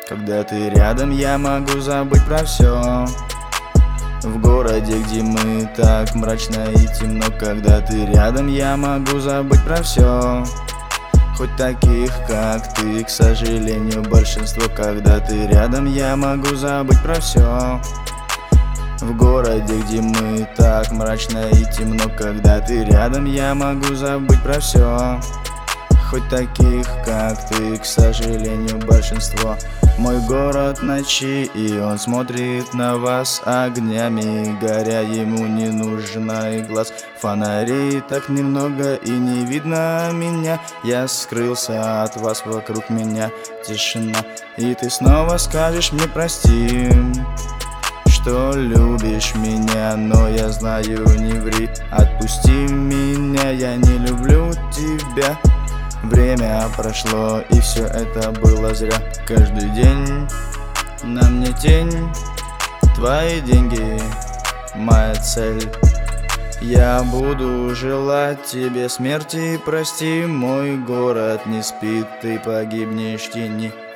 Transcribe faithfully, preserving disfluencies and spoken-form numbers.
Когда ты рядом, я могу забыть про все. В городе, где мы так мрачно и темно, когда ты рядом, я могу забыть про все. Хоть таких, как ты, к сожалению, большинство. Когда ты рядом, я могу забыть про все. В городе, где мы так мрачно и темно, когда ты рядом, я могу забыть про все. Хоть таких, как ты, к сожалению, большинство. Мой город ночи, и он смотрит на вас огнями, горя, ему не нужна и глаз. Фонарей так немного, и не видно меня. Я скрылся от вас, вокруг меня тишина. И ты снова скажешь мне прости, что любишь меня, но я знаю, не ври. Отпусти меня, я не люблю тебя. Время прошло, и все это было зря. Каждый день на мне тень, твои деньги моя цель. Я буду желать тебе смерти, прости, мой город не спит, ты погибнешь в тени.